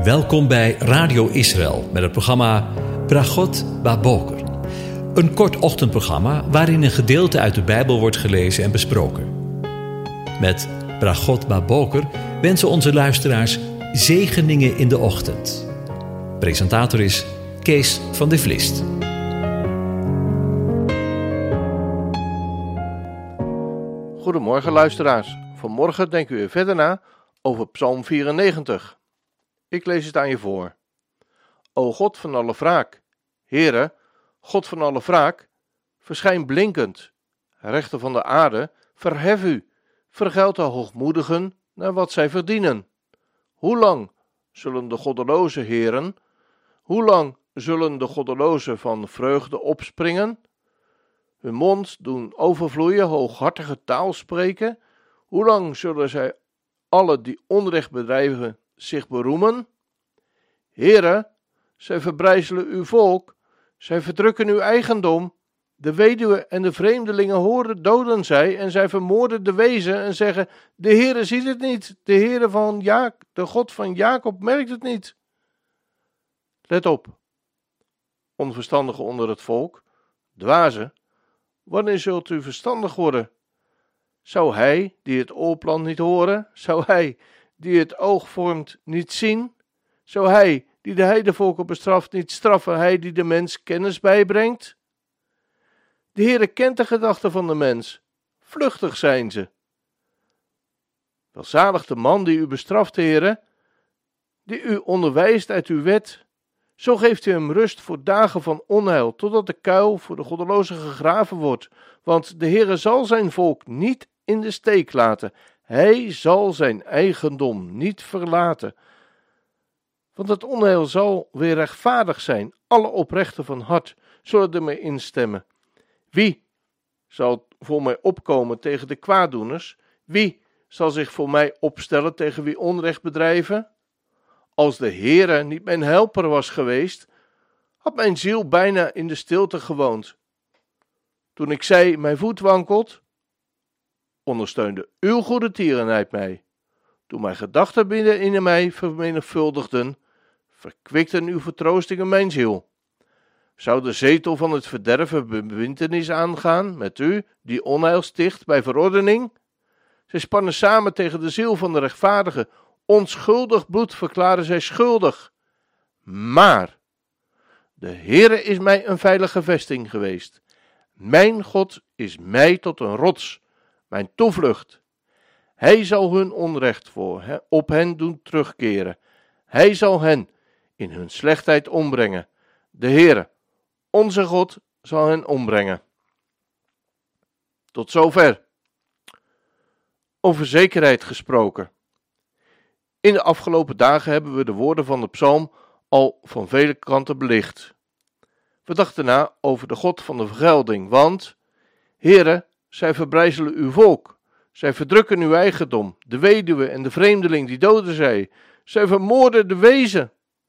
Welkom bij Radio Israël met het programma Bragot Baboker. Een kort ochtendprogramma waarin een gedeelte uit de Bijbel wordt gelezen en besproken. Met Bragot Baboker wensen onze luisteraars zegeningen in de ochtend. Presentator is Kees van de Vlist. Goedemorgen luisteraars. Vanmorgen denken we weer verder na over Psalm 94. Ik lees het aan je voor. O God van alle wraak, Heere, God van alle wraak, verschijn blinkend. Rechter van de aarde, verhef u, vergeld de hoogmoedigen naar wat zij verdienen. Hoe lang zullen de goddelozen heren, hoe lang zullen de goddelozen van vreugde opspringen? Hun mond doen overvloeien, hooghartige taal spreken. Hoe lang zullen zij alle die onrecht bedrijven zich beroemen? Heere, zij verbrijzelen uw volk, zij verdrukken uw eigendom. De weduwe en de vreemdelingen doden zij en zij vermoorden de wezen en zeggen, de Heere ziet het niet, de God van Jacob merkt het niet. Let op, onverstandigen onder het volk, dwazen, wanneer zult u verstandig worden? Zou hij, die het oorplan niet horen, zou hij, die het oog vormt, niet zien? Zou hij, die de heidevolken bestraft, niet straffen, hij die de mens kennis bijbrengt? De Heere kent de gedachten van de mens, vluchtig zijn ze. Welzalig de man die u bestraft, Heere, die u onderwijst uit uw wet. Zo geeft u hem rust voor dagen van onheil, totdat de kuil voor de goddelozen gegraven wordt. Want de Heere zal zijn volk niet in de steek laten. Hij zal zijn eigendom niet verlaten. Want het onheil zal weer rechtvaardig zijn. Alle oprechten van hart zullen ermee instemmen. Wie zal voor mij opkomen tegen de kwaaddoeners? Wie zal zich voor mij opstellen tegen wie onrecht bedrijven? Als de Heere niet mijn helper was geweest, had mijn ziel bijna in de stilte gewoond. Toen ik zei, mijn voet wankelt, ondersteunde uw goede tierenheid mij. Toen mijn gedachten binnenin mij vermenigvuldigden, verkwikten uw vertroostingen mijn ziel. Zou de zetel van het verderven bewintenis aangaan met u, die onheil sticht bij verordening? Zij spannen samen tegen de ziel van de rechtvaardige. Onschuldig bloed verklaren zij schuldig. Maar de Heere is mij een veilige vesting geweest. Mijn God is mij tot een rots, mijn toevlucht. Hij zal hun onrecht op hen doen terugkeren. Hij zal hen in hun slechtheid ombrengen. De Heere, onze God, zal hen ombrengen. Tot zover. Over zekerheid gesproken. In de afgelopen dagen hebben we de woorden van de psalm al van vele kanten belicht. We dachten na over de God van de vergelding, want, Heere, zij verbrijzelen uw volk, zij verdrukken uw eigendom, de weduwe en de vreemdeling die doden zij vermoorden de wezen.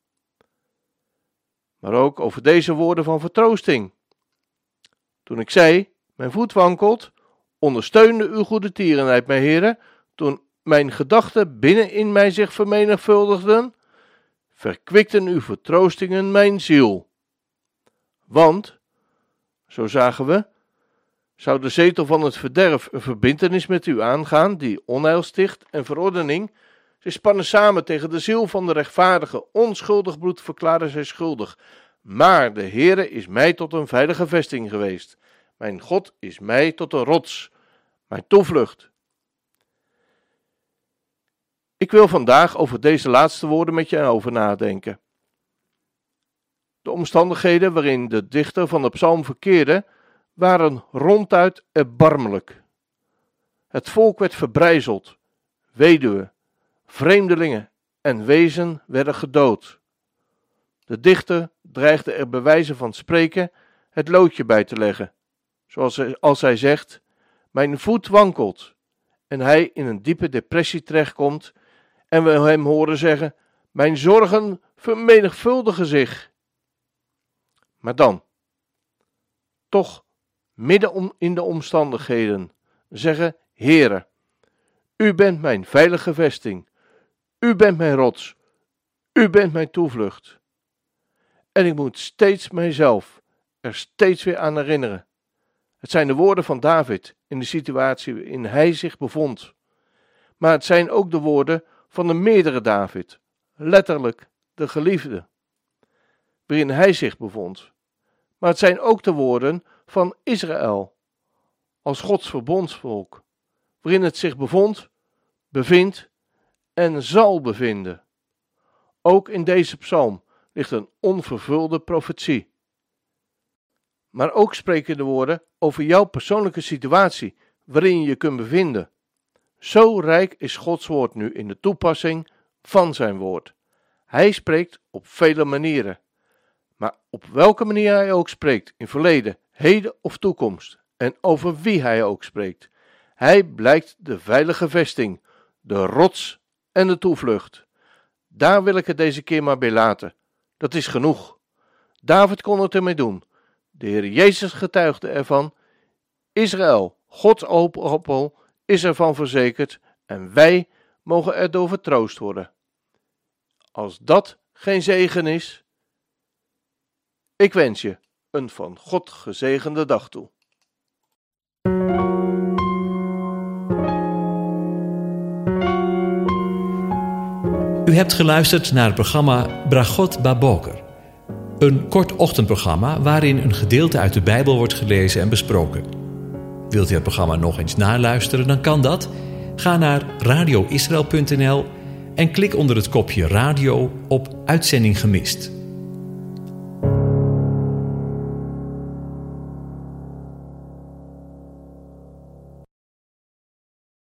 Maar ook over deze woorden van vertroosting. Toen ik zei, mijn voet wankelt, ondersteunde uw goede tierenheid mij, Heere, toen mijn gedachten binnenin mij zich vermenigvuldigden, verkwikten uw vertroostingen mijn ziel. Want, zo zagen we, zou de zetel van het verderf een verbintenis met u aangaan, die onheil sticht en verordening. Zij spannen samen tegen de ziel van de rechtvaardige, onschuldig bloed verklaren zij schuldig. Maar de Heere is mij tot een veilige vesting geweest. Mijn God is mij tot een rots, mijn toevlucht. Ik wil vandaag over deze laatste woorden met je over nadenken. De omstandigheden waarin de dichter van de psalm verkeerde, waren ronduit erbarmelijk. Het volk werd verbrijzeld, weduwen, vreemdelingen en wezen werden gedood. De dichter dreigde er bij wijze van spreken het loodje bij te leggen, zoals als hij zegt, mijn voet wankelt, en hij in een diepe depressie terechtkomt en we hem horen zeggen, mijn zorgen vermenigvuldigen zich. Maar dan, toch midden in de omstandigheden, zeggen, Heere, u bent mijn veilige vesting, u bent mijn rots, U bent mijn toevlucht. En ik moet steeds mijzelf er steeds weer aan herinneren. Het zijn de woorden van David in de situatie waarin hij zich bevond. Maar het zijn ook de woorden van de meerdere David, letterlijk de geliefde, waarin hij zich bevond. Maar het zijn ook de woorden van Israël, als Gods verbondsvolk, waarin het zich bevond, bevindt en zal bevinden. Ook in deze psalm ligt een onvervulde profetie. Maar ook spreken de woorden over jouw persoonlijke situatie, waarin je je kunt bevinden. Zo rijk is Gods woord nu in de toepassing van zijn woord. Hij spreekt op vele manieren. Maar op welke manier hij ook spreekt, in verleden, heden of toekomst, en over wie hij ook spreekt, hij blijkt de veilige vesting, de rots en de toevlucht. Daar wil ik het deze keer maar bij laten. Dat is genoeg. David kon het ermee doen. De Heer Jezus getuigde ervan. Israël, Gods appel, is ervan verzekerd en wij mogen erdoor vertroost worden. Als dat geen zegen is, ik wens je een van God gezegende dag toe. U hebt geluisterd naar het programma Bragot Baboker. Een kort ochtendprogramma waarin een gedeelte uit de Bijbel wordt gelezen en besproken. Wilt u het programma nog eens naluisteren, dan kan dat. Ga naar radioisrael.nl en klik onder het kopje radio op Uitzending gemist.